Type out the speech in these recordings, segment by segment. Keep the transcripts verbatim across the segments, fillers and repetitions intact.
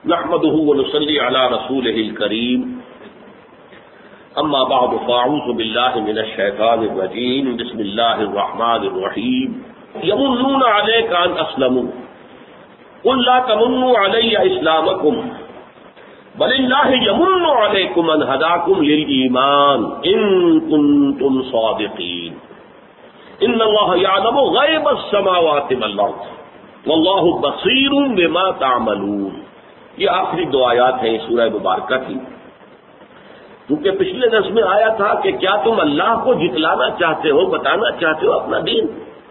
نحمده ونصلي على رسوله الكريم اما بعد فاعوذ بالله من الشيطان الرجيم بسم الله الرحمن الرحيم يمنون عليك ان اسلموا قل لا تمنوا علي اسلامكم بل الله يمن عليكم ان هداكم للايمان ان كنتم صادقين ان الله يعلم غيب السماوات والارض والله بصير بما تعملون. یہ آخری دو آیات ہیں سورہ مبارکہ کی. کیونکہ پچھلے درس میں آیا تھا کہ کیا تم اللہ کو جتلانا چاہتے ہو، بتانا چاہتے ہو اپنا دین.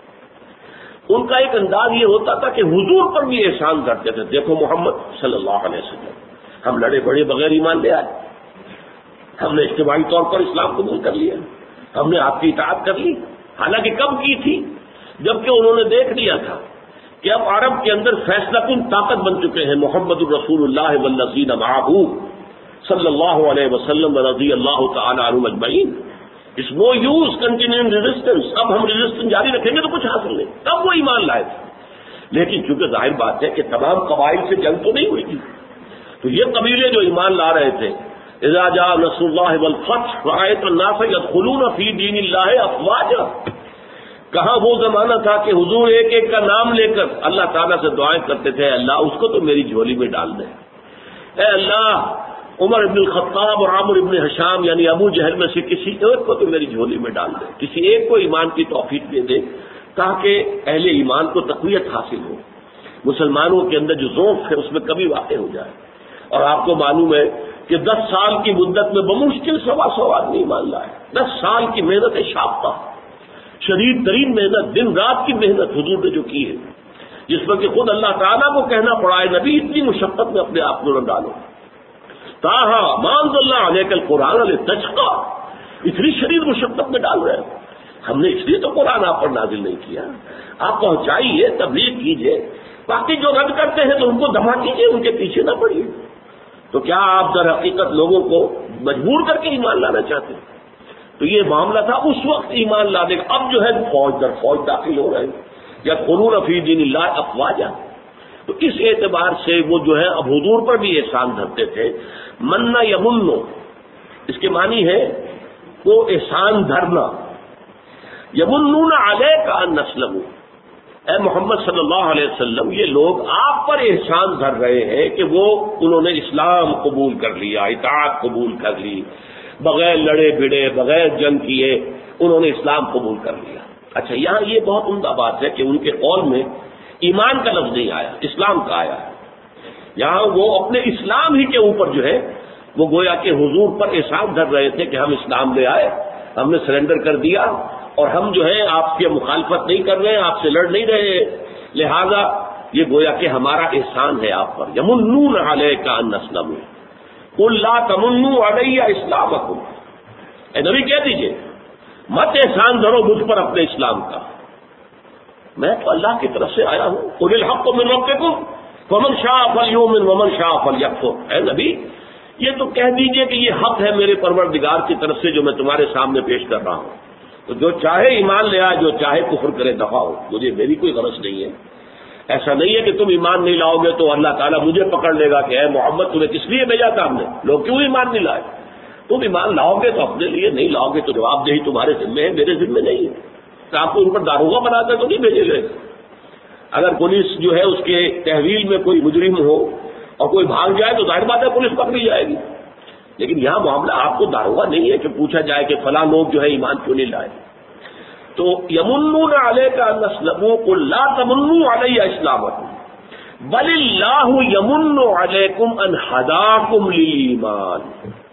ان کا ایک انداز یہ ہوتا تھا کہ حضور پر بھی احسان کرتے تھے. دیکھو محمد صلی اللہ علیہ وسلم، ہم لڑے بڑے بغیر ایمان لے آئے، ہم نے اجتماعی طور پر اسلام قبول کر لیا، ہم نے آپ کی اطاعت کر لی. حالانکہ کب کی تھی؟ جبکہ انہوں نے دیکھ لیا تھا کہ اب عرب کے اندر فیصلہ کن طاقت بن چکے ہیں محمد الرسول اللہ والذین معہ صلی اللہ علیہ وسلم رضی اللہ تعالی عنہم اجمعین. Is no use continuing resistance. اب ہم ریزسٹنس جاری رکھیں گے تو کچھ حاصل نہیں. تب وہ ایمان لائے تھے. لیکن چونکہ ظاہر بات ہے کہ تمام قبائل سے جنگ تو نہیں ہوئی تھی، تو یہ قبیلے جو ایمان لا رہے تھے، اذا جاء نصر اللہ والفتح رأیت الناس يدخلون فی دین اللہ افواجا. کہاں وہ زمانہ تھا کہ حضور ایک ایک کا نام لے کر اللہ تعالیٰ سے دعائیں کرتے تھے، اللہ اس کو تو میری جھولی میں ڈال دے. اے اللہ عمر ابن الخطاب اور عامر ابن حشام یعنی ابو جہل میں سے کسی ایک کو تو میری جھولی میں ڈال دے، کسی ایک کو ایمان کی توفیق دے دے تاکہ اہل ایمان کو تقویت حاصل ہو، مسلمانوں کے اندر جو ذوق ہے اس میں کمی واقع ہو جائے. اور آپ کو معلوم ہے کہ دس سال کی مدت میں بمشکل سوا سو آدمی ایمان لائے. دس سال کی محنت شاقہ، شدید ترین محنت، دن رات کی محنت حضور نے جو کی ہے، جس پر کہ خود اللہ تعالیٰ کو کہنا پڑا ہے نبی اتنی مشقت میں اپنے آپ کو نہ ڈالو. تاہا مانز اللہ علیہ کل قرآن تشقا، اتنی شدید مشقت میں ڈال رہے ہیں. ہم نے اس لیے تو قرآن آپ پر نازل نہیں کیا. آپ پہنچائیے، تبلیغ کیجیے، باقی جو رد کرتے ہیں تو ان کو دبا کیجیے، ان کے پیچھے نہ پڑیے. تو کیا آپ در حقیقت لوگوں کو مجبور کر کے ایمان لانا چاہتے ہیں؟ تو یہ معاملہ تھا اس وقت ایمان لانے کا. اب جو ہے فوج در فوج داخل ہو رہے ہیں یا قرون فی دین اللہ افواجا. تو اس اعتبار سے وہ جو ہے اب حضور پر بھی احسان دھرتے تھے. مننا یمنو، اس کے معنی ہے وہ احسان دھرنا. یمنون علیک ان اسلموا، اے محمد صلی اللہ علیہ وسلم یہ لوگ آپ پر احسان دھر رہے ہیں کہ وہ انہوں نے اسلام قبول کر لیا، اطاعت قبول کر لی، بغیر لڑے بھڑے بغیر جنگ کیے انہوں نے اسلام قبول کر لیا. اچھا، یہاں یہ بہت عمدہ بات ہے کہ ان کے قول میں ایمان کا لفظ نہیں آیا، اسلام کا آیا ہے. یہاں وہ اپنے اسلام ہی کے اوپر جو ہے وہ گویا کہ حضور پر احسان دھر رہے تھے کہ ہم اسلام لے آئے، ہم نے سرنڈر کر دیا اور ہم جو ہے آپ کی مخالفت نہیں کر رہے ہیں، آپ سے لڑ نہیں رہے، لہذا یہ گویا کہ ہمارا احسان ہے آپ پر. یمنون علیک ان اسلموا قل لا تمنوا علی اسلامکم، اے نبی کہہ دیجئے مت احسان دھرو مجھ پر اپنے اسلام کا، میں تو اللہ کی طرف سے آیا ہوں. قل الحق من ربکم فمن شاء فلیؤمن ومن شاء فلیکفر. اے نبی یہ تو کہہ دیجئے کہ یہ حق ہے میرے پروردگار کی طرف سے جو میں تمہارے سامنے پیش کر رہا ہوں. تو جو چاہے ایمان لے آئے، جو چاہے کفر کرے دفع ہو، مجھے میری کوئی غرض نہیں ہے. ایسا نہیں ہے کہ تم ایمان نہیں لاؤ گے تو اللہ تعالیٰ مجھے پکڑ لے گا کہ اے محمد تمہیں کس لیے بھیجا تھا ہم نے، لوگ کیوں ایمان نہیں لائے. تم ایمان لاؤ گے تو اپنے لیے، نہیں لاؤ گے تو جواب دہی تمہارے ذمہ ہے، میرے ذمہ نہیں ہے. تو آپ کو ان پر داروغہ بنا کر تو نہیں بھیجے گئے. اگر پولیس جو ہے اس کے تحویل میں کوئی مجرم ہو اور کوئی بھاگ جائے تو ظاہر بات ہے پولیس پکڑی جائے گی. لیکن یہاں معاملہ آپ کو داروغہ نہیں ہے کہ پوچھا جائے کہ فلاں لوگ جو ہے ایمان کیوں نہیں لائے. تو یمنون علیک ان اسلموا قل لا تمنوا علی اسلامکم بل اللہ یمن علیکم ان ہداکم للایمان.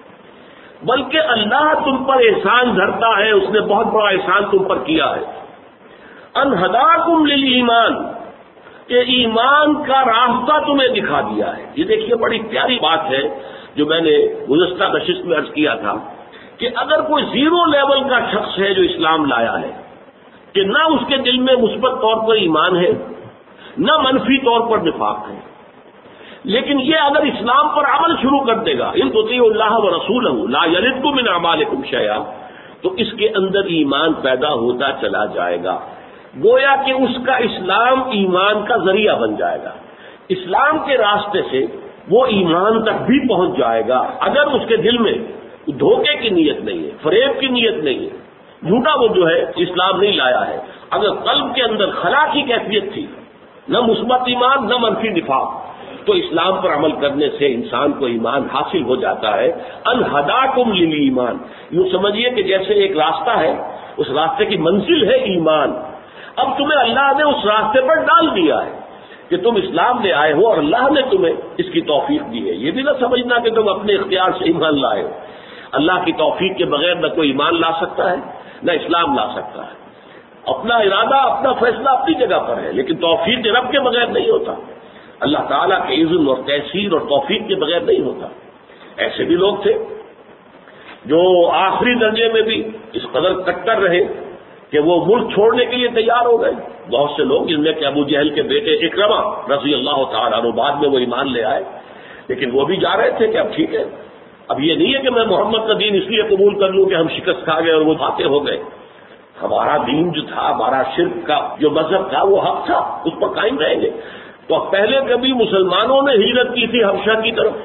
بلکہ اللہ تم پر احسان دھرتا ہے، اس نے بہت بڑا احسان تم پر کیا ہے. ان ہداکم للایمان، کہ ایمان کا راستہ تمہیں دکھا دیا ہے. یہ دیکھیے بڑی پیاری بات ہے جو میں نے گزشتہ نشست میں عرض کیا تھا کہ اگر کوئی زیرو لیول کا شخص ہے جو اسلام لایا ہے کہ نہ اس کے دل میں مثبت طور پر ایمان ہے نہ منفی طور پر نفاق ہے، لیکن یہ اگر اسلام پر عمل شروع کر دے گا، ان تطیعوا اللہ ورسولہ لا یلدکم من اعمالکم شیئا، تو اس کے اندر ایمان پیدا ہوتا چلا جائے گا. گویا کہ اس کا اسلام ایمان کا ذریعہ بن جائے گا. اسلام کے راستے سے وہ ایمان تک بھی پہنچ جائے گا اگر اس کے دل میں دھوکے کی نیت نہیں ہے، فریب کی نیت نہیں ہے، جھوٹا وہ جو ہے اسلام نہیں لایا ہے۔ اگر قلب کے اندر خلا کی کیفیت تھی، نہ مثبت ایمان نہ منفی نفاق، تو اسلام پر عمل کرنے سے انسان کو ایمان حاصل ہو جاتا ہے۔ ان ہداکم للایمان، یوں سمجھیے کہ جیسے ایک راستہ ہے، اس راستے کی منزل ہے ایمان۔ اب تمہیں اللہ نے اس راستے پر ڈال دیا ہے کہ تم اسلام لے آئے ہو اور اللہ نے تمہیں اس کی توفیق دی ہے۔ یہ بھی نہ سمجھنا کہ تم اپنے اختیار سے ایمان لائے ہو۔ اللہ کی توفیق کے بغیر نہ کوئی ایمان لا سکتا ہے نہ اسلام لا سکتا ہے۔ اپنا ارادہ اپنا فیصلہ اپنی جگہ پر ہے، لیکن توفیق رب کے بغیر نہیں ہوتا، اللہ تعالیٰ کے اذن اور تحصیل اور توفیق کے بغیر نہیں ہوتا۔ ایسے بھی لوگ تھے جو آخری درجے میں بھی اس قدر کٹر رہے کہ وہ ملک چھوڑنے کے لیے تیار ہو گئے۔ بہت سے لوگ جن میں کہ ابو جہل کے بیٹے اکرمہ رضی اللہ تعالیٰ عنہ، بعد میں وہ ایمان لے آئے، لیکن وہ بھی جا رہے تھے کہ اب ٹھیک ہے، اب یہ نہیں ہے کہ میں محمد کا دین اس لیے قبول کر لوں کہ ہم شکست کھا گئے اور وہ فاتح ہو گئے۔ ہمارا دین جو تھا، ہمارا شرک کا جو مذہب تھا وہ حق تھا، اس پر قائم رہیں گے۔ تو پہلے کبھی مسلمانوں نے ہجرت کی تھی حبشہ کی طرف،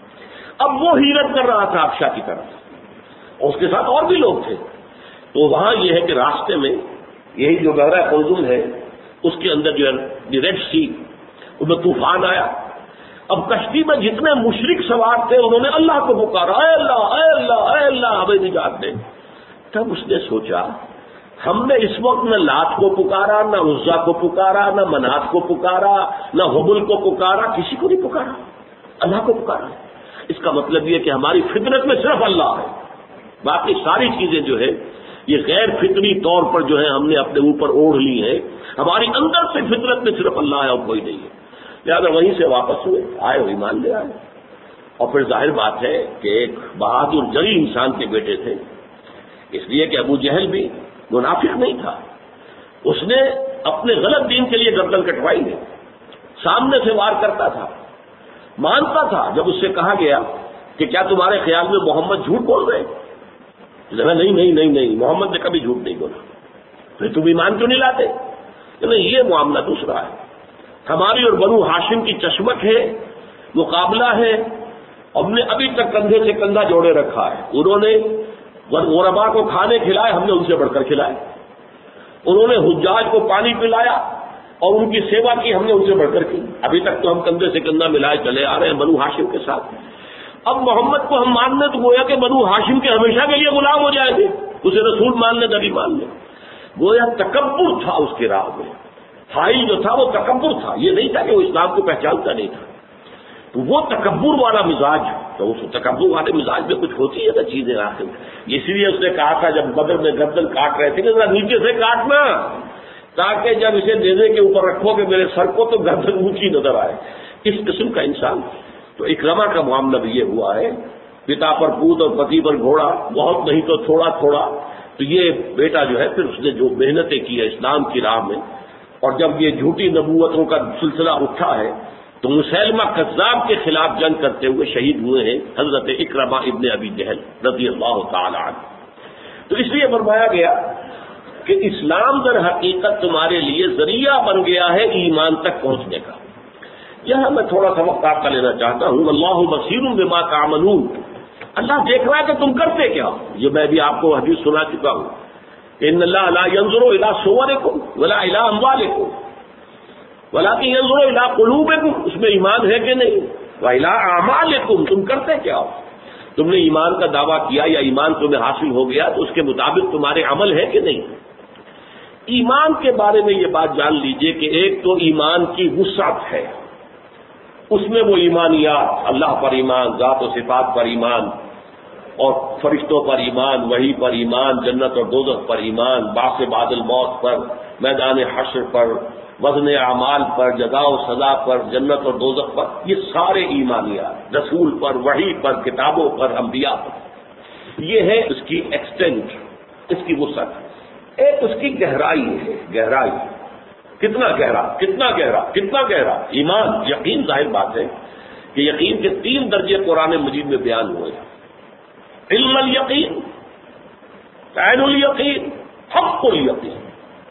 اب وہ ہجرت کر رہا تھا حبشہ کی طرف، اور اس کے ساتھ اور بھی لوگ تھے۔ تو وہاں یہ ہے کہ راستے میں یہی جو بحیرہ قلزم ہے اس کے اندر جو ہے ریڈ سی، اس میں طوفان آیا۔ اب کشتی میں جتنے مشرک سوار تھے انہوں نے اللہ کو پکارا، اے اللہ اے اللہ اے اللہ ہمیں نجات دے۔ تب اس نے سوچا ہم نے اس وقت نہ لات کو پکارا، نہ عزا کو پکارا، نہ منات کو پکارا، نہ حبل کو پکارا، کسی کو نہیں پکارا، اللہ کو پکارا۔ اس کا مطلب یہ کہ ہماری فطرت میں صرف اللہ ہے، باقی ساری چیزیں جو ہے یہ غیر فطری طور پر جو ہے ہم نے اپنے اوپر اوڑھ لی ہیں۔ ہماری اندر سے فطرت میں صرف اللہ ہے اور کوئی نہیں ہے۔ لہٰذا وہیں سے واپس ہوئے، آئے اور ایمان لے آئے۔ اور پھر ظاہر بات ہے کہ ایک بہادر جری انسان کے بیٹے تھے، اس لیے کہ ابو جہل بھی منافق نہیں تھا، اس نے اپنے غلط دین کے لیے گردن کٹوائی ہے، سامنے سے وار کرتا تھا، مانتا تھا۔ جب اس سے کہا گیا کہ کیا تمہارے خیال میں محمد جھوٹ بول رہے؟ نہیں نہیں نہیں نہیں محمد نے کبھی جھوٹ نہیں بولا۔ پھر تم ایمان کیوں نہیں لاتے؟ نہیں، یہ معاملہ دوسرا ہے، ہماری اور بنو ہاشم کی چشمک ہے، مقابلہ ہے، ہم نے ابھی تک کندھے سے کندھا جوڑے رکھا ہے۔ انہوں نے غربا کو کھانے کھلائے، ہم نے ان سے بڑھ کر کھلائے، انہوں نے حجاج کو پانی پلایا اور ان کی سیوا کی، ہم نے ان سے بڑھ کر کی۔ ابھی تک تو ہم کندھے سے کندھا ملائے چلے آ رہے ہیں بنو ہاشم کے ساتھ۔ اب محمد کو ہم ماننے تو گویا کہ بنو ہاشم کے ہمیشہ کے لیے غلام ہو جائیں گے، اسے رسول مان لیں نبی مان لیں۔ گویا تکبر تھا اس کی راہ میں، حائل جو تھا وہ تکبر تھا، یہ نہیں تھا کہ وہ اسلام کو پہچانتا نہیں تھا۔ تو وہ تکبر والا مزاج، تو اس تکبر والے مزاج میں کچھ ہوتی ہے نا چیزیں آخر، اسی لیے اس نے کہا تھا جب بدر میں گردن کاٹ رہے تھے کہ ذرا نیچے سے کاٹنا، تاکہ جب اسے دینے کے اوپر رکھو کہ میرے سر کو تو گردن اونچی نظر آئے۔ اس قسم کا انسان۔ تو اکرمہ کا معاملہ بھی یہ ہوا ہے، پتا پر پوت اور پتی پر گھوڑا، بہت نہیں تو تھوڑا تھوڑا۔ تو یہ بیٹا جو ہے پھر اس نے جو محنتیں کی ہے اسلام کی راہ میں، اور جب یہ جھوٹی نبوتوں کا سلسلہ اٹھا ہے تو مسیلمہ کذاب کے خلاف جنگ کرتے ہوئے شہید ہوئے ہیں حضرت اکرمہ ابن ابی جہل رضی اللہ تعالی عنہ۔ تو اس لیے فرمایا گیا کہ اسلام در حقیقت تمہارے لیے ذریعہ بن گیا ہے ایمان تک پہنچنے کا۔ یہاں میں تھوڑا سا وقت آپ کا لینا چاہتا ہوں۔ اللہ بصیر بما تعملون، اللہ دیکھ رہا ہے کہ تم کرتے کیا ہو۔ یہ میں بھی آپ کو حدیث سنا چکا ہوں، ان اللہ لا ينظر الى صورکم ولا الى اموالکم ولكن ينظر الى قلوبکم، اس میں ایمان ہے کہ نہیں، والى اعمالکم، تم کرتے کیا ہو۔ تم نے ایمان کا دعویٰ کیا یا ایمان تمہیں حاصل ہو گیا تو اس کے مطابق تمہارے عمل ہے کہ نہیں۔ ایمان کے بارے میں یہ بات جان لیجئے کہ ایک تو ایمان کی وسعت ہے، اس میں وہ ایمانیات، اللہ پر ایمان، ذات و صفات پر ایمان، اور فرشتوں پر ایمان، وحی پر ایمان، جنت اور دوزخ پر ایمان، بعث بعد الموت پر، میدان حشر پر، وزن اعمال پر، جزا و سزا پر، جنت اور دوزخ پر، یہ سارے ایمانیات، رسول پر، وحی پر، کتابوں پر، انبیاء پر۔ یہ ہے اس کی ایکسٹینٹ، اس کی وسعت۔ ایک اس کی گہرائی ہے، گہرائی کتنا گہرا کتنا گہرا کتنا گہرا ایمان، یقین، ظاہر بات ہے کہ یقین کے تین درجے قرآن مجید میں بیان ہوئے ہیں، علم الیقین، عین الیقین، حق الیقین۔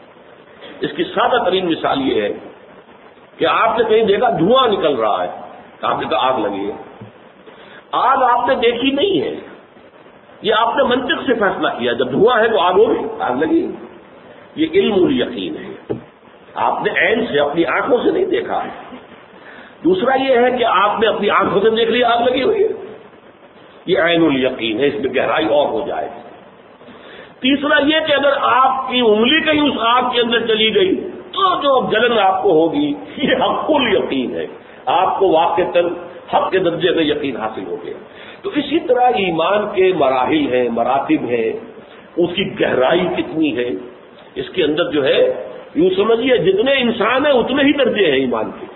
اس کی سادہ ترین مثال یہ ہے کہ آپ نے کہیں دیکھا دھواں نکل رہا ہے، آپ نے کہا آگ لگی ہے. آگ آپ نے دیکھی نہیں ہے، یہ آپ نے منطق سے فیصلہ کیا، جب دھواں ہے تو آگ ہوگی، آگ لگی. یہ علم الیقین ہے، آپ نے عین سے اپنی آنکھوں سے نہیں دیکھا. دوسرا یہ ہے کہ آپ نے اپنی آنکھوں سے دیکھ لیا آگ لگی ہوئی ہے، یہ عین الیقین ہے، اس میں گہرائی اور ہو جائے. تیسرا یہ کہ اگر آپ کی انگلی کہیں اس آگ کے اندر چلی گئی تو جو جلن آپ کو ہوگی یہ حق الیقین ہے، آپ کو واقعتاً حق کے درجے میں یقین حاصل ہو گیا. تو اسی طرح ایمان کے مراحل ہیں، مراتب ہیں، اس کی گہرائی کتنی ہے، اس کے اندر جو ہے یوں سمجھیے جتنے انسان ہیں اتنے ہی درجے ہیں ایمان کے.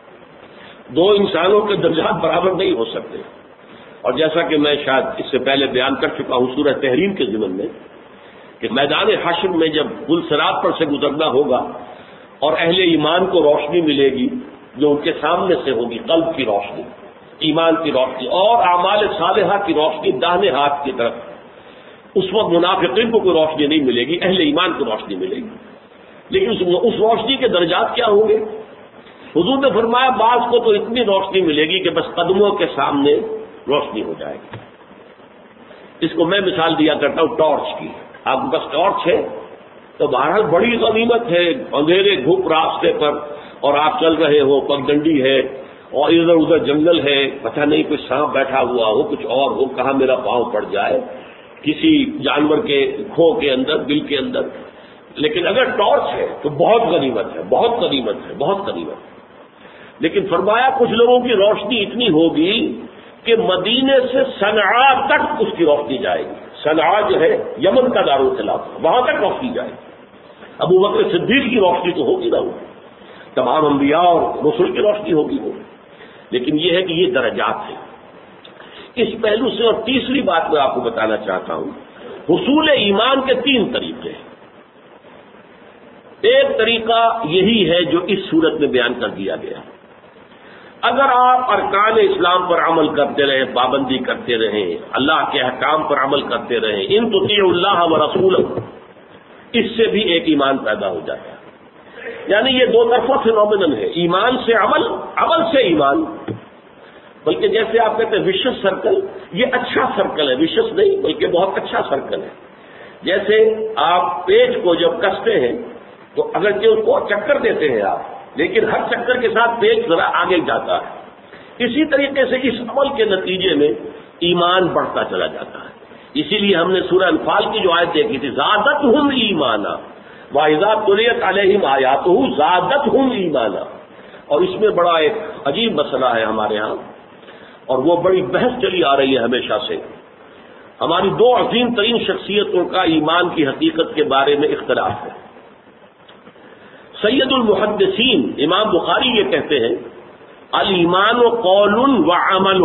دو انسانوں کے درجات برابر نہیں ہو سکتے. اور جیسا کہ میں شاید اس سے پہلے بیان کر چکا ہوں سورہ تحریم کے ضمن میں کہ میدان حشر میں جب پل صراط پر سے گزرنا ہوگا اور اہل ایمان کو روشنی ملے گی جو ان کے سامنے سے ہوگی، قلب کی روشنی، ایمان کی روشنی اور اعمال صالحہ کی روشنی داہنے ہاتھ کی طرف، اس وقت منافقین کو کوئی روشنی نہیں ملے گی، اہل ایمان کو روشنی ملے گی. لیکن اس روشنی کے درجات کیا ہوں گے؟ حضور نے فرمایا بعض کو تو اتنی روشنی ملے گی کہ بس قدموں کے سامنے روشنی ہو جائے گی. اس کو میں مثال دیا کرتا ہوں ٹارچ کی. آپ کے پاس ٹارچ ہے تو بہرحال بڑی غنیمت ہے، اندھیرے گھپ راستے پر اور آپ چل رہے ہو، پگڈنڈی ہے اور ادھر ادھر جنگل ہے، پتہ نہیں کوئی سانپ بیٹھا ہوا ہو، کچھ اور ہو، کہاں میرا پاؤں پڑ جائے کسی جانور کے کھو کے اندر، بل کے اندر. لیکن اگر ٹارچ ہے تو بہت غنیمت ہے، بہت غنیمت ہے، بہت غنیمت ہے. لیکن فرمایا کچھ لوگوں کی روشنی اتنی ہوگی کہ مدینے سے صنعاء تک اس کی روشنی جائے گی. صنعاء جو ہے یمن کا دارالخلافہ، وہاں تک روشنی جائے گی. ابو بکر صدیق کی روشنی تو ہوگی نہ، تمام انبیاء اور رسول کی روشنی ہوگی وہ. لیکن یہ ہے کہ یہ درجات ہیں اس پہلو سے. اور تیسری بات میں آپ کو بتانا چاہتا ہوں، حصول ایمان کے تین طریقے ہیں. ایک طریقہ یہی ہے جو اس صورت میں بیان کر دیا گیا. اگر آپ ارکان اسلام پر عمل کرتے رہیں، پابندی کرتے رہیں، اللہ کے احکام پر عمل کرتے رہیں، ان تطیعوا اللہ و رسولہ، اس سے بھی ایک ایمان پیدا ہو جاتا ہے. یعنی یہ دو طرفہ فینومینل ہے، ایمان سے عمل، عمل سے ایمان. بلکہ جیسے آپ کہتے ہیں وشس سرکل، یہ اچھا سرکل ہے، وشس نہیں بلکہ بہت اچھا سرکل ہے. جیسے آپ پیچ کو جب کستے ہیں تو اگر کہ اس کو چکر دیتے ہیں آپ، لیکن ہر چکر کے ساتھ پیچ ذرا آگے جاتا ہے. اسی طریقے سے اس عمل کے نتیجے میں ایمان بڑھتا چلا جاتا ہے. اسی لیے ہم نے سورہ انفال کی جو آیت دیکھی تھی، زادتہم ایمانا وَإِذَا تُلِيَتْ عَلَيْهِمْ آیَاتُهُ زادتہم ایمانا. اور اس میں بڑا ایک عجیب مسئلہ ہے ہمارے ہاں، اور وہ بڑی بحث چلی آ رہی ہے ہمیشہ سے. ہماری دو عظیم ترین شخصیتوں کا ایمان کی حقیقت کے بارے میں اختلاف ہے. سید المحدثین امام بخاری یہ کہتے ہیں الایمان قول و عمل.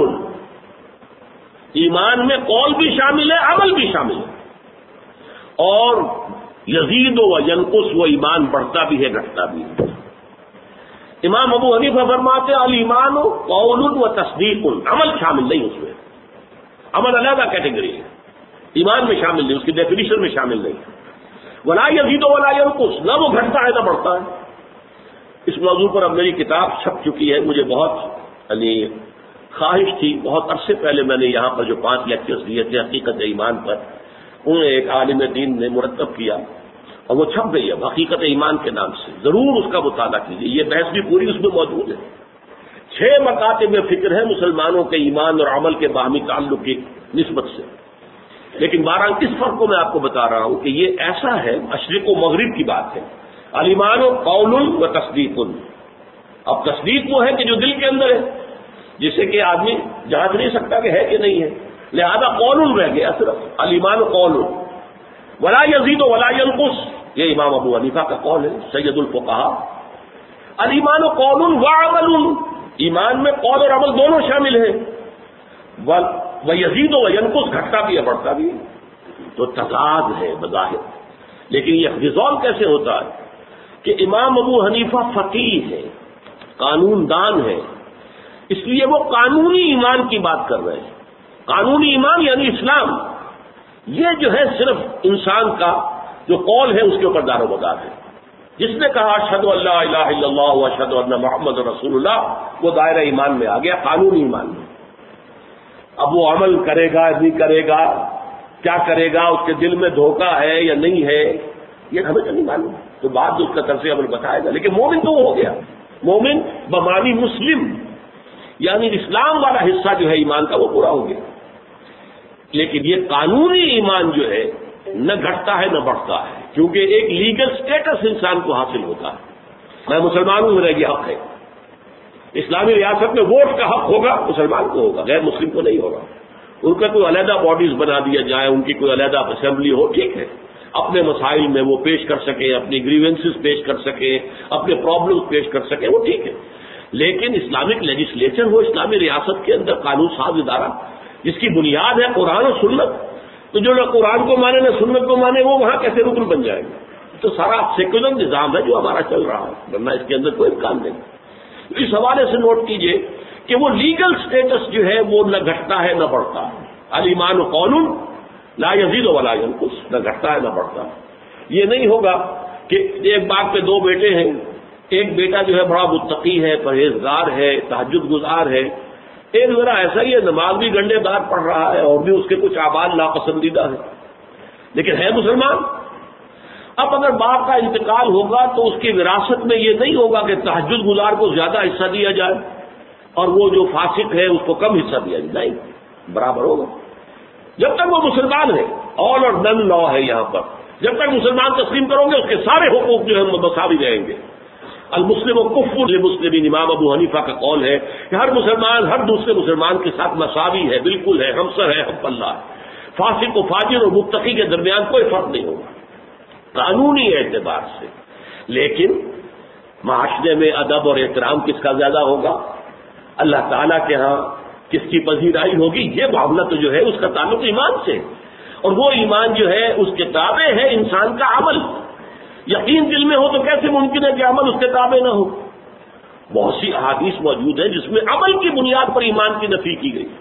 ایمان میں قول بھی شامل ہے، عمل بھی شامل ہے. اور یزید و ینقص، وہ ایمان بڑھتا بھی ہے گھٹتا بھی ہے. امام ابو حنیفہ فرماتے ہیں الایمان قول و تصدیق، عمل شامل نہیں اس میں. عمل علیحدہ کیٹیگری ہے، ایمان میں شامل نہیں، اس کی ڈیفینیشن میں شامل نہیں. ولا یزید ولا ینقص، نہ وہ گھٹتا ہے نہ بڑھتا ہے. اس موضوع پر اب میری کتاب چھپ چکی ہے. مجھے بہت یعنی خواہش تھی، بہت عرصے پہلے میں نے یہاں پر جو پانچ لیکچرز دیے تھے حقیقت ایمان پر، انہیں ایک عالم دین نے مرتب کیا اور وہ چھپ گئی ہے حقیقت ایمان کے نام سے. ضرور اس کا مطالعہ کیجیے، یہ بحث بھی پوری اس میں موجود ہے. چھ مکاتب میں فکر ہے مسلمانوں کے ایمان اور عمل کے باہمی تعلق کی نسبت سے. لیکن بہرحال اس فرق کو میں آپ کو بتا رہا ہوں کہ یہ ایسا ہے، مشرق و مغرب کی بات ہے. الایمان قول و تصدیق. اب تصدیق وہ ہے کہ جو دل کے اندر ہے، جسے کہ آدمی جانچ نہیں سکتا کہ ہے کہ نہیں ہے، لہذا قول رہ گیا صرف. الایمان قول ولا یزید ولا ینقص، یہ امام ابو حنیفہ کا قول ہے، سید الفقہاء. الایمان قول و عمل، ایمان میں قول اور عمل دونوں شامل ہیں. وہ یزید و ینقص، گھٹتا بھی ہے بڑھتا بھی ہے. تو تضاد ہے بظاہر. لیکن یہ ریزالو کیسے ہوتا ہے کہ امام ابو حنیفہ فقیہ ہے، قانون دان ہے، اس لیے وہ قانونی ایمان کی بات کر رہے ہیں. قانونی ایمان یعنی اسلام، یہ جو ہے صرف انسان کا جو قول ہے اس کے اوپر دار و مدار ہے. جس نے کہا اشہد ان لا الہ الا اللہ و اشہد ان محمد رسول اللہ، وہ دائرہ ایمان میں آ گیا، قانونی ایمان میں۔ اب وہ عمل کرے گا نہیں کرے گا، کیا کرے گا، اس کے دل میں دھوکہ ہے یا نہیں ہے، یہ ہمیں تو نہیں معلوم، تو بعد اس کا طرز عمل بتائے گا۔ لیکن مومن تو وہ ہو گیا، مومن بمعنی مسلم، یعنی اسلام والا حصہ جو ہے ایمان کا وہ پورا ہو گیا۔ لیکن یہ قانونی ایمان جو ہے نہ گھٹتا ہے نہ بڑھتا ہے، کیونکہ ایک لیگل سٹیٹس انسان کو حاصل ہوتا ہے۔ میں مسلمان ہوں، میرا یہ حق ہے۔ اسلامی ریاست میں ووٹ کا حق ہوگا، مسلمان کو ہوگا، غیر مسلم کو نہیں ہوگا۔ ان کا کوئی علیحدہ باڈیز بنا دیا جائے، ان کی کوئی علیحدہ اسمبلی ہو، ٹھیک ہے، اپنے مسائل میں وہ پیش کر سکے، اپنی گریونسز پیش کر سکے، اپنے پرابلمز پیش کر سکے، وہ ٹھیک ہے۔ لیکن اسلامک لیجسلیچر ہو اسلامی ریاست کے اندر، قانون ساز ادارہ جس کی بنیاد ہے قرآن و سنت، تو جو نہ قرآن کو مانے نہ سنت کو مانے، وہ وہاں کیسے رکن بن جائے گا؟ تو سارا سیکولر نظام ہے جو ہمارا چل رہا ہے، ورنہ اس کے اندر کوئی امکان نہیں۔ اس حوالے سے نوٹ کیجئے کہ وہ لیگل سٹیٹس جو ہے وہ نہ گھٹتا ہے نہ بڑھتا ہے۔ الایمان قول لا یزید ولا ینقص، نہ گھٹتا ہے نہ بڑھتا ہے۔ یہ نہیں ہوگا کہ ایک باپ کے دو بیٹے ہیں، ایک بیٹا جو ہے بڑا متقی ہے، پرہیزگار ہے، تہجد گزار ہے، ایک ذرا ایسا ہی ہے، نماز بھی گنڈے دار پڑھ رہا ہے اور بھی اس کے کچھ اعمال ناپسندیدہ ہیں، لیکن ہے مسلمان۔ اب اگر باپ کا انتقال ہوگا تو اس کی وراثت میں یہ نہیں ہوگا کہ تہجد گزار کو زیادہ حصہ دیا جائے اور وہ جو فاسق ہے اس کو کم حصہ دیا جائے، نہیں، برابر ہوگا۔ جب تک وہ مسلمان ہے، آل اور نن لا ہے یہاں پر، جب تک مسلمان تسلیم کرو گے اس کے سارے حقوق جو ہے مساوی رہیں گے۔ المسلم و کفر للمسلمین، امام ابو حنیفہ کا قول ہے کہ ہر مسلمان ہر دوسرے مسلمان کے ساتھ مساوی ہے، بالکل ہے، ہمسر ہے، ہم پلہ ہے۔ فاسق و فاجر اور متقی کے درمیان کوئی فرق نہیں ہوگا قانونی اعتبار سے۔ لیکن معاشرے میں ادب اور احترام کس کا زیادہ ہوگا؟ اللہ تعالیٰ کے ہاں کس کی پذیرائی ہوگی؟ یہ معاملہ تو جو ہے اس کا تعلق ایمان سے، اور وہ ایمان جو ہے اس کے تابع ہے انسان کا عمل۔ یقین دل میں ہو تو کیسے ممکن ہے کہ عمل اس کے تابع نہ ہو؟ بہت سی احادیث موجود ہیں جس میں عمل کی بنیاد پر ایمان کی نفی کی گئی۔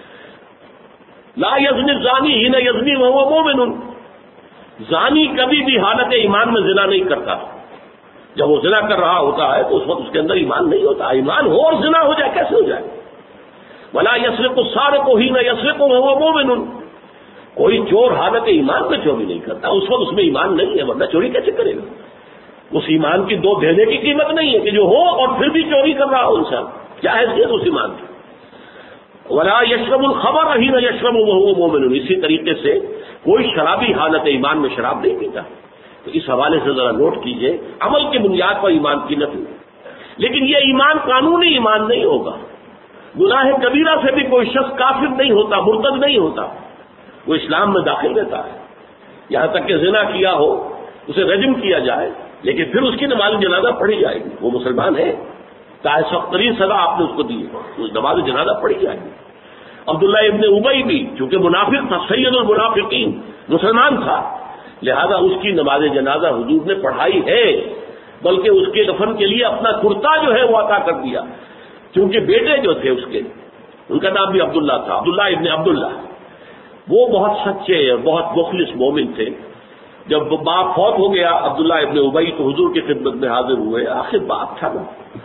لا یزنی الزانی حین یزنی وہو مومن، زانی کبھی بھی حالت ایمان میں زنا نہیں کرتا۔ جب وہ زنا کر رہا ہوتا ہے تو اس وقت اس کے اندر ایمان نہیں ہوتا۔ ایمان ہو اور زنا ہو جائے، کیسے ہو جائے؟ ولا یسرق السارق حین یسرق وہو مومن، کوئی چور حالت ایمان میں چوری نہیں کرتا، اس وقت اس میں ایمان نہیں ہے، ورنہ چوری کیسے کرے گا؟ اس ایمان کی دو دینے کی قیمت نہیں ہے کہ جو ہو اور پھر بھی چوری کر رہا ہو انسان، کیا حیثیت اس ایمان کی؟ ولا یشرب الخمر حین یشرب وہو مومن، اسی طریقے سے کوئی شرابی حالت ایمان میں شراب نہیں پیتا۔ تو اس حوالے سے ذرا نوٹ کیجئے، عمل کی بنیاد پر ایمان کی نفی۔ لیکن یہ ایمان قانونی ایمان نہیں ہوگا۔ گناہ کبیرہ سے بھی کوئی شخص کافر نہیں ہوتا، مرتد نہیں ہوتا، وہ اسلام میں داخل رہتا ہے، یہاں تک کہ زنا کیا ہو اسے رجم کیا جائے، لیکن پھر اس کی نماز جنازہ پڑھی جائے گی، وہ مسلمان ہے، چاہے سخت ترین سزا آپ نے اس کو دی ہے، اس نماز جنازہ پڑھی جائے گی۔ عبداللہ ابن ابی بھی چونکہ منافق تھا، سید المنافقین، مسلمان تھا، لہذا اس کی نماز جنازہ حضور نے پڑھائی ہے، بلکہ اس کے دفن کے لیے اپنا کرتا جو ہے وہ عطا کر دیا، کیونکہ بیٹے جو تھے اس کے، ان کا نام بھی عبداللہ تھا، عبداللہ ابن عبداللہ، وہ بہت سچے اور بہت مخلص مومن تھے۔ جب باپ فوت ہو گیا عبداللہ ابن ابی تو حضور کی خدمت میں حاضر ہوئے، آخر باپ تھا نا،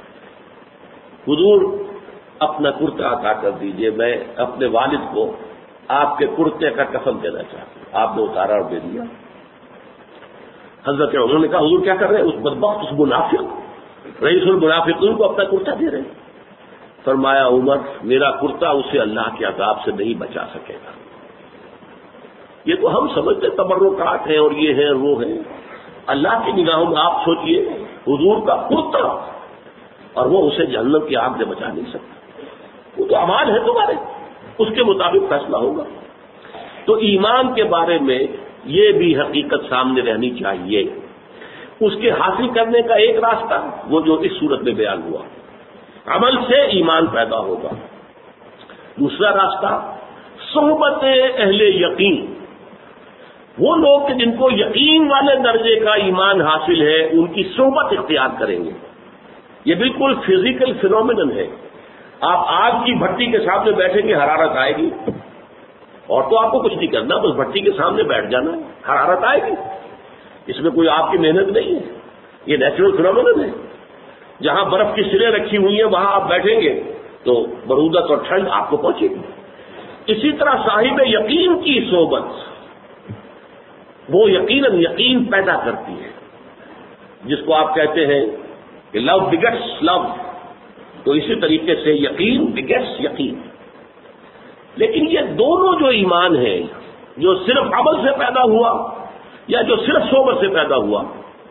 حضور اپنا کرتا عطا کر دیجئے، میں اپنے والد کو آپ کے کرتے کا کفن دینا چاہتا ہوں۔ آپ نے اتارا اور دے دیا۔ حضرت عمر نے کہا حضور کیا کر رہے ہیں؟ اس بدبخت اس منافق رئیس المنافقین کو اپنا کرتا دے رہے ہیں۔ فرمایا عمر میرا کرتا اسے اللہ کے عذاب سے نہیں بچا سکے گا۔ یہ تو ہم سمجھتے تبرکات ہیں اور یہ ہیں وہ ہیں، اللہ کی نگاہوں میں آپ سوچئے حضور کا کرتا، اور وہ اسے جہنم کی آگ سے بچا نہیں سکتا۔ وہ تو اعمال ہے تمہارے، اس کے مطابق فیصلہ ہوگا۔ تو ایمان کے بارے میں یہ بھی حقیقت سامنے رہنی چاہیے۔ اس کے حاصل کرنے کا ایک راستہ وہ جو اس صورت میں بیان ہوا، عمل سے ایمان پیدا ہوگا۔ دوسرا راستہ صحبت اہل یقین، وہ لوگ کہ جن کو یقین والے درجے کا ایمان حاصل ہے ان کی صحبت اختیار کریں گے۔ یہ بالکل فزیکل فینومینن ہے۔ آپ آگ کی بھٹی کے سامنے بیٹھیں گے، حرارت آئے گی، اور تو آپ کو کچھ نہیں کرنا، بس بھٹی کے سامنے بیٹھ جانا ہے، حرارت آئے گی، اس میں کوئی آپ کی محنت نہیں ہے۔ یہ نیچرل فینومینن ہے. جہاں برف کی سریں رکھی ہوئی ہیں وہاں آپ بیٹھیں گے تو برودت اور ٹھنڈ آپ کو پہنچے گی. اسی طرح صاحب یقین کی صحبت وہ یقیناً یقین پیدا کرتی ہے، جس کو آپ کہتے ہیں کہ لو بگٹس لو، تو اسی طریقے سے یقین بگٹس یقین. لیکن یہ دونوں جو ایمان ہے، جو صرف عمل سے پیدا ہوا یا جو صرف صحبت سے پیدا ہوا،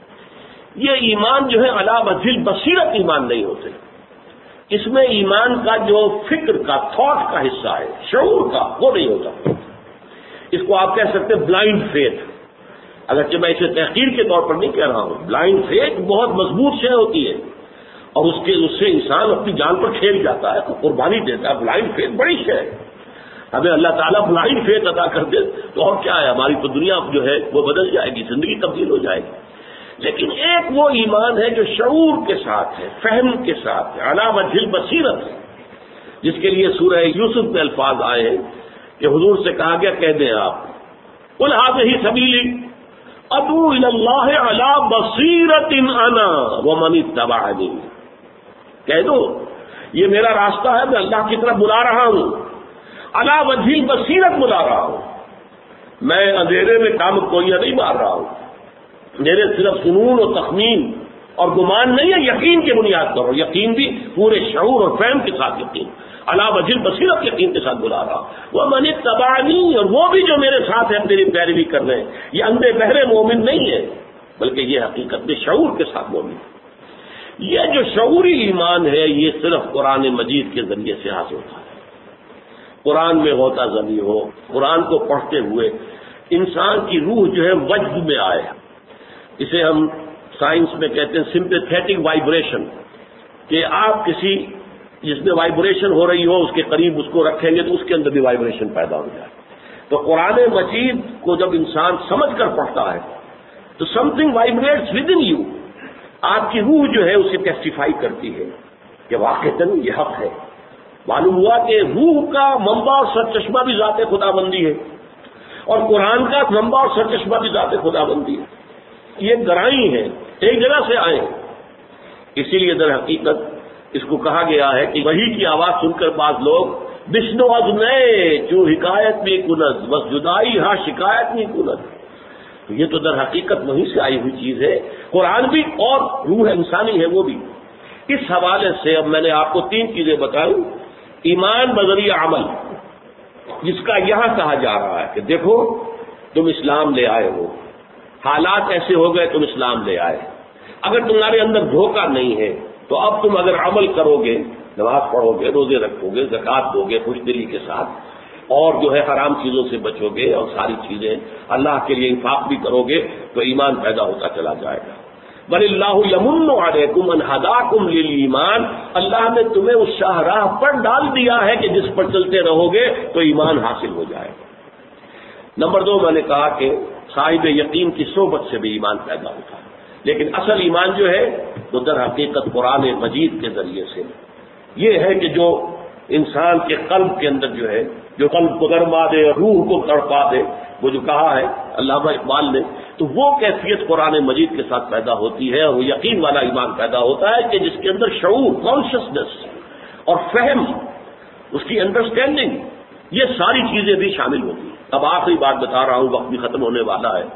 یہ ایمان جو ہے علی وجہ بصیرت ایمان نہیں ہوتے. اس میں ایمان کا جو فکر کا تھاٹ کا حصہ ہے، شعور کا، وہ نہیں ہوتا. اس کو آپ کہہ سکتے بلائنڈ فیتھ، اگرچہ میں اسے تحقیر کے طور پر نہیں کہہ رہا ہوں. بلائنڈ فیتھ بہت مضبوط شے ہوتی ہے اور اس کے اس سے انسان اپنی جان پر کھیل جاتا ہے، قربانی دیتا ہے. بلائنڈ فیتھ بڑی شے ہے. ہمیں اللہ تعالیٰ بلائنڈ فیتھ عطا کر دے تو اور کیا ہے، ہماری تو دنیا جو ہے وہ بدل جائے گی، زندگی تبدیل ہو جائے گی. لیکن ایک وہ ایمان ہے جو شعور کے ساتھ ہے، فہم کے ساتھ ہے، علی وجہ بصیرت ہے، جس کے لیے سورہ یوسف میں الفاظ آئے ہیں کہ حضور سے کہا گیا کہہ دیں آپ قل ھذہ سبیلی ادعو الی اللہ علی بصیرۃ انا ومن اتبعنی. کہہ دو یہ میرا راستہ ہے، میں اللہ کی طرف بلا رہا ہوں، علی وجہ بصیرت بلا رہا ہوں. میں اندھیرے میں کام کوئیاں نہیں مار رہا ہوں، میرے صرف فنون و تخمین اور گمان نہیں ہے، یقین کی بنیاد پر، اور یقین بھی پورے شعور اور فہم کے ساتھ یقین، علی وجہ بصیرت یقین کے ساتھ بلا رہا. وہ من اتبعنی، اور وہ بھی جو میرے ساتھ ہیں میری پیروی کر رہے ہیں، یہ اندھے بہرے مومن نہیں ہے، بلکہ یہ حقیقت میں شعور کے ساتھ مومن. یہ جو شعوری ایمان ہے یہ صرف قرآن مجید کے ذریعے سے حاصل ہوتا ہے. قرآن میں ہوتا ضمی ہو، قرآن کو پڑھتے ہوئے انسان کی روح جو ہے وجد میں آئے. اسے ہم سائنس میں کہتے ہیں سمپیتھیٹک وائبریشن، کہ آپ کسی جس میں وائبریشن ہو رہی ہو اس کے قریب اس کو رکھیں گے تو اس کے اندر بھی وائبریشن پیدا ہو جائے. تو قرآن مجید کو جب انسان سمجھ کر پڑھتا ہے تو something vibrates with in you. آپ کی روح جو ہے اسے ٹیسٹیفائی کرتی ہے کہ واقعتاً یہ حق ہے. معلوم ہوا کہ روح کا منبع اور سرچشمہ بھی ذات خدا بندی ہے، اور قرآن کا منبع اور سرچشمہ بھی ذات خدا بندی ہے. یہ گرائی ہے، ایک جگہ سے آئے. اسی لیے در حقیقت اس کو کہا گیا ہے کہ وحی کی آواز سن کر بعض لوگ بشنو از نئے جو حکایت میں کنز بس جدائی ہاں شکایت میں کنز. یہ تو در حقیقت وہیں سے آئی ہوئی چیز ہے. قرآن بھی اور روح انسانی ہے وہ بھی. اس حوالے سے اب میں نے آپ کو تین چیزیں بتائی. ایمان بذریعہ عمل، جس کا یہاں کہا جا رہا ہے کہ دیکھو تم اسلام لے آئے ہو، حالات ایسے ہو گئے تم اسلام لے آئے. اگر تمہارے اندر دھوکہ نہیں ہے تو اب تم اگر عمل کرو گے، نماز پڑھو گے، روزے رکھو گے، زکوٰۃ دو گے خوش دلی کے ساتھ، اور جو ہے حرام چیزوں سے بچو گے اور ساری چیزیں اللہ کے لیے انفاق بھی کرو گے تو ایمان پیدا ہوتا چلا جائے گا. بل اللہ یمن علیکم ان ہداکم للایمان، اللہ نے تمہیں اس شاہراہ پر ڈال دیا ہے کہ جس پر چلتے رہو گے تو ایمان حاصل ہو جائے گا. نمبر دو، میں نے کہا کہ صاحب یقین کی صحبت سے بھی ایمان پیدا ہوتا ہے، لیکن اصل ایمان جو ہے وہ در حقیقت قرآن مجید کے ذریعے سے یہ ہے کہ جو انسان کے قلب کے اندر جو ہے، جو قلب کو گرما دے اور روح کو تڑپا دے، وہ جو کہا ہے علامہ اقبال نے، تو وہ کیفیت قرآن مجید کے ساتھ پیدا ہوتی ہے، اور وہ یقین والا ایمان پیدا ہوتا ہے کہ جس کے اندر شعور، کانشسنس اور فہم، اس کی انڈرسٹینڈنگ، یہ ساری چیزیں بھی شامل ہوتی ہیں. اب آخری بات بتا رہا ہوں، وقت بھی ختم ہونے والا ہے.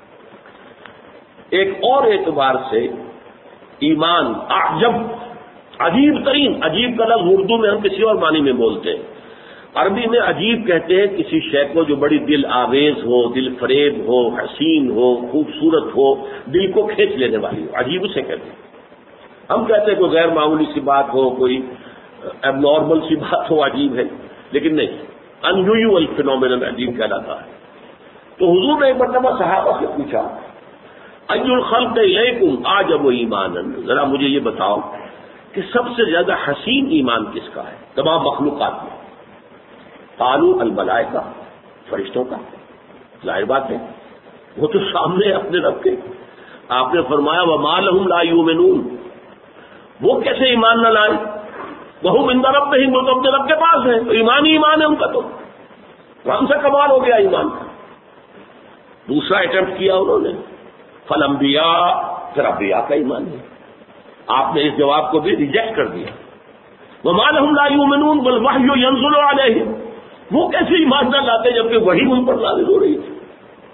ایک اور اعتبار سے ایمان عجب، عجیب ترین، عجیب کا لفظ اردو میں ہم کسی اور معنی میں بولتے ہیں، عربی میں عجیب کہتے ہیں کسی شے کو جو بڑی دل آویز ہو، دل فریب ہو، حسین ہو، خوبصورت ہو، دل کو کھینچ لینے والی ہو، عجیب اسے کہتے ہیں. ہم کہتے ہیں کوئی غیر معمولی سی بات ہو، کوئی اب نارمل سی بات ہو عجیب ہے، لیکن نہیں، ان یوزول فینومینن عجیب کہلاتا ہے. تو حضور نے ایک مرتبہ صحابہ سے پوچھا ای الخلق الیکم اعجب ایمانا، ذرا مجھے یہ بتاؤ کہ سب سے زیادہ حسین ایمان کس کا ہے تمام مخلوقات میں؟ قالوا الملائکہ، فرشتوں کا. ظاہر بات ہے وہ تو سامنے اپنے رب کے. آپ نے فرمایا وما لهم لا یؤمنون، وہ کیسے ایمان نہ لائے؟ وہم عند ربہم، وہ تو اپنے رب کے پاس ہیں، تو ایمان ہی ایمان ہے ان کا. تو ہم سے کمال ہو گیا ایمان کا. دوسرا اٹمپٹ کیا انہوں نے، فالانبیاء پھر انبیاء کا ایمان ہے. آپ نے اس جواب کو بھی ریجیکٹ کر دیا. وَمَا لَهُمْ لَا يُؤْمِنُونَ وَالْوَحْيُ يَنزِلُ عَلَيْهِمْ، وہ کیسے ایمان نہ لاتے جبکہ وحی ان پر نازل ہو رہی تھی.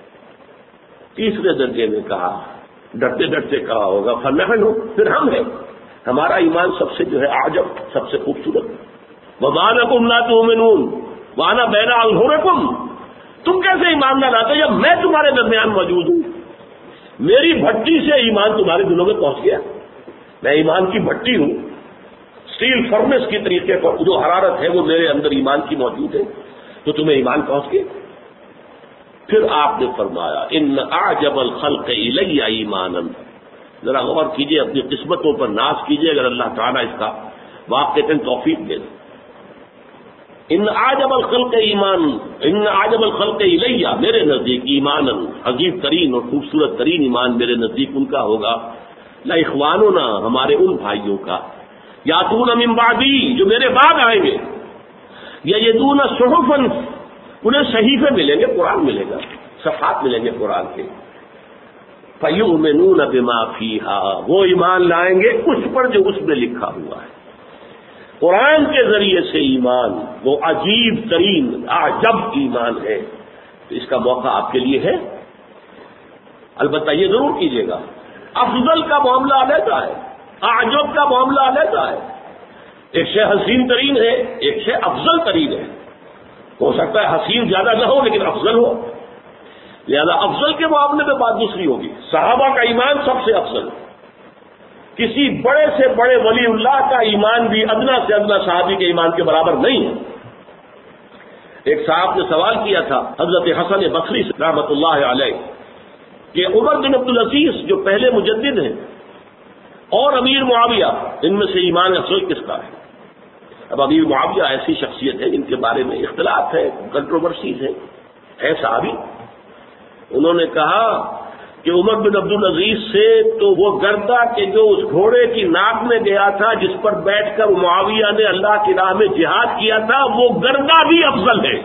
تیسرے درجے میں کہا، ڈرتے ڈرتے کہا ہوگا فَنَحْنُ، پھر ہم ہیں، ہمارا ایمان سب سے جو ہے اعجب، سب سے خوبصورت. وَمَا لَكُمْ لَا تُؤْمِنُونَ وَأَنَا بَيْنَ أَظْهُرِكُمْ، تم کیسے ایمان نہ لاتے جب میں تمہارے درمیان موجود ہوں. میری بھٹی سے ایمان تمہارے دلوں میں پہنچ گیا. میں ایمان کی بھٹی ہوں، اسٹیل فرنس کی طریقے پر جو حرارت ہے وہ میرے اندر ایمان کی موجود ہے، تو تمہیں ایمان پہنچ گیا. پھر آپ نے فرمایا ان اعجب الخلق الی ایمانا، ذرا غور کیجئے، اپنی قسمتوں پر ناز کیجئے اگر اللہ تعالیٰ اس کا واقعتاً توفیق دے. ان اعجب الخلق ایمان، ان اعجب الخلق الی، میرے نزدیک ایمانا، عجیب ترین اور خوبصورت ترین ایمان میرے نزدیک ان کا ہوگا لاخواننا، ہمارے ان بھائیوں کا، یاتون من بعدی، جو میرے بعد آئیں گے، یجدون صحفا، انہیں صحیفے ملیں گے، قرآن ملے گا، صفحات ملیں گے قرآن کے. فیؤمنون بما فیہا، وہ ایمان لائیں گے اس پر جو اس میں لکھا ہوا ہے. قرآن کے ذریعے سے ایمان وہ عجیب ترین عجب ایمان ہے. تو اس کا موقع آپ کے لیے ہے. البتہ یہ ضرور کیجیے گا، افضل کا معاملہ علیحدہ ہے، اعجب کا معاملہ علیحدہ ہے. ایک شے حسین ترین ہے، ایک شے افضل ترین ہے. ہو سکتا ہے حسین زیادہ نہ ہو لیکن افضل ہو، لہذا افضل کے معاملے میں بات دوسری ہوگی. صحابہ کا ایمان سب سے افضل، کسی بڑے سے بڑے ولی اللہ کا ایمان بھی ادنا سے ادنا صحابی کے ایمان کے برابر نہیں ہے. ایک صاحب نے سوال کیا تھا حضرت حسن بصری سے رحمۃ اللہ علیہ کہ عمر بن عبدالعزیز جو پہلے مجدد ہیں اور امیر معاویہ، ان میں سے ایمان افضل کس کا ہے؟ اب امیر معاویہ ایسی شخصیت ہے جن کے بارے میں اختلاف ہے، کنٹروورسیز ہے، ہے صحابی. انہوں نے کہا کہ عمر بن عبدالعزیز سے تو وہ گردہ کہ جو اس گھوڑے کی ناک میں گیا تھا جس پر بیٹھ کر معاویہ نے اللہ کی راہ میں جہاد کیا تھا، وہ گردہ بھی افضل ہے.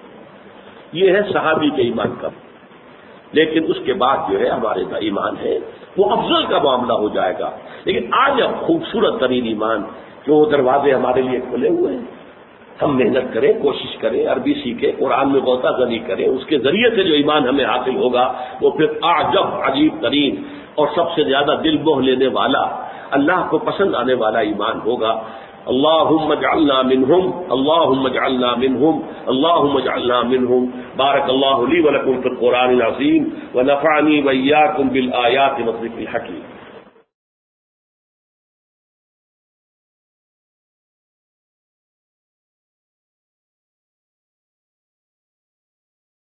یہ ہے صحابی کے ایمان کا. لیکن اس کے بعد جو ہے ہمارے کا ایمان ہے وہ افضل کا معاملہ ہو جائے گا. لیکن آج اب خوبصورت ترین ایمان جو دروازے ہمارے لیے کھلے ہوئے ہیں، ہم محنت کریں، کوشش کریں، عربی سیکھیں، قرآن میں غوطہ زنی کریں، اس کے ذریعے سے جو ایمان ہمیں حاصل ہوگا وہ پھر اعجب، عجیب ترین اور سب سے زیادہ دل موہ لینے والا، اللہ کو پسند آنے والا ایمان ہوگا. اللہم اجعلنا منہم، اللہم اجعلنا منہم، اللہم اجعلنا منہم. بارک اللہ لی ولکم فی القرآن العظیم ونفعنی وإیاکم بالآیات والذکر الحکیم.